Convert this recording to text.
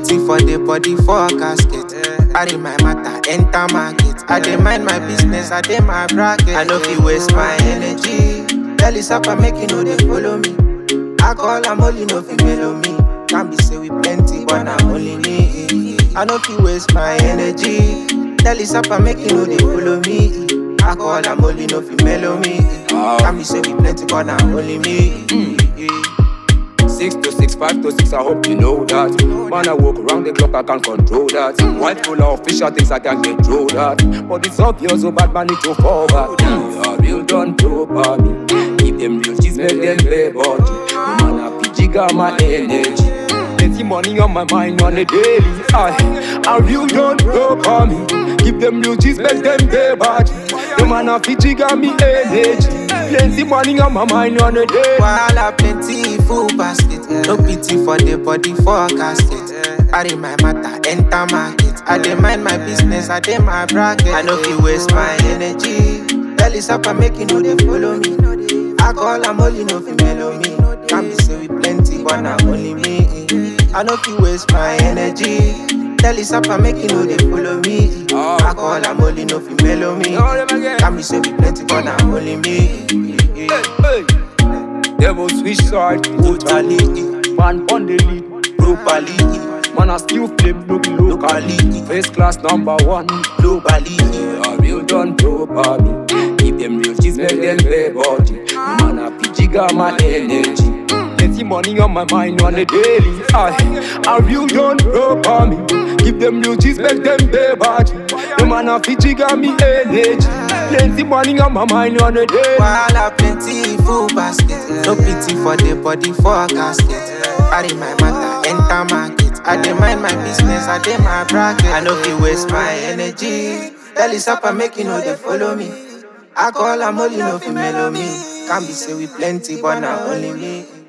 pity for the body for a casket. Carry my matter, enter market. I dey mind my business, I dey my bracket. I no fit waste my energy. Tell is up and make you know they follow me. I call I'm only no fit mellow me. Can't be say we plenty, but I'm only me. I no fit waste my energy. Tell is up and make you know they follow me. I call I'm only no fit mellow me. Can't be say we plenty, but I'm only me. 6 to 6, 5 to 6, I hope you know that. Man, I walk around the clock, I can't control that. White collar official things, I can't get through that. But it's obvious, so bad man need to fall back. Yeah, real don't proper me. Give them real cheese, make them play body. Man, I feel jigger my energy. Plenty money on my mind on the daily. I real don't proper me. Give them real cheese, make them play body. The man, I feel jigger me energy. Plenty money on my mind on the day. While I plenty full basket. No pity for the body for a casket. Carry my matter, enter market. I dey mind my business, I dey my bracket. I no fit waste my energy. Tell is up and make you know they follow me. I call I'm only no fit mellow me. Can't be say we plenty, but I'm only me. I no fit waste my energy. Tell is up and make you know they follow me. I call I'm only no fit mellow me. Can't be say we plenty, but I'm only me. Devil switch side, Totally, man on the lead, properly, man I still flip locally. First class number 1, globally. I real done proper me. Give them real cheese, make them play body. Man I feel jigger my energy. Plenty money on my mind on the daily. I real done proper me. Give them real cheese, make them play body. The man I feel jigger me energy. Plenty money on my mind on the day. While I plenty full basket. No pity for the body for a casket. Carry my matter, enter market. I dey mind my business, I dey my bracket. I no fit waste my energy. Tell is up and make you know they follow me. I call I'm only no fit mellow me. Can't be say we plenty, but now only me.